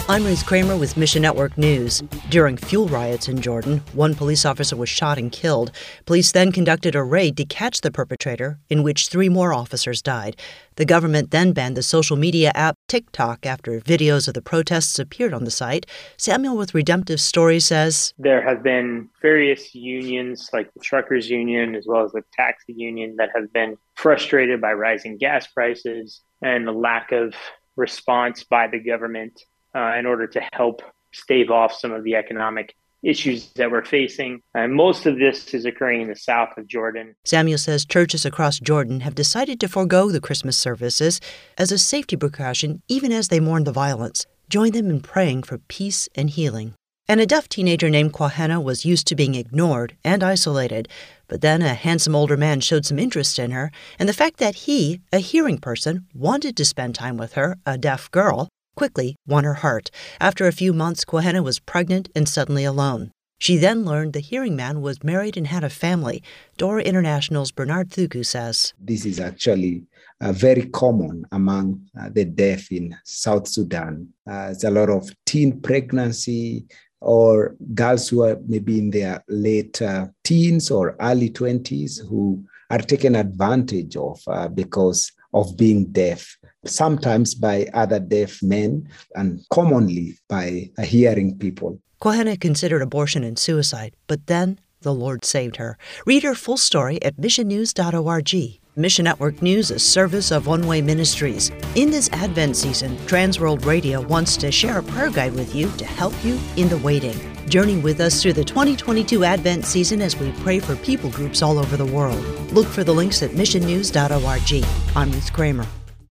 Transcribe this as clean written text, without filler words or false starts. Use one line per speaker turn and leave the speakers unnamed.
I'm Ruth Kramer with Mission Network News. During fuel riots in Jordan, one police officer was shot and killed. Police then conducted a raid to catch the perpetrator, in which 3 more officers died. The government then banned the social media app TikTok after videos of the protests appeared on the site. Samuel with Redemptive Stories says,
there have been various unions like the truckers union as well as the taxi union that have been frustrated by rising gas prices and the lack of response by the government in order to help stave off some of the economic issues that we're facing. And most of this is occurring in the south of Jordan.
Samuel says churches across Jordan have decided to forego the Christmas services as a safety precaution, even as they mourn the violence. Join them in praying for peace and healing. And a deaf teenager named Quahena was used to being ignored and isolated. But then a handsome older man showed some interest in her, and the fact that he, a hearing person, wanted to spend time with her, a deaf girl, quickly won her heart. After a few months, Quahena was pregnant and suddenly alone. She then learned the hearing man was married and had a family. Dora International's Bernard Thuku says,
this is actually very common among the deaf in South Sudan. There's a lot of teen pregnancy or girls who are maybe in their late teens or early 20s who are taken advantage of because of being deaf, sometimes by other deaf men and commonly by hearing people.
Quahena considered abortion and suicide, but then the Lord saved her. Read her full story at missionnews.org. Mission Network News, a service of One Way Ministries. In this Advent season, Transworld Radio wants to share a prayer guide with you to help you in the waiting. Journey with us through the 2022 Advent season as we pray for people groups all over the world. Look for the links at missionnews.org. I'm Ruth Kramer.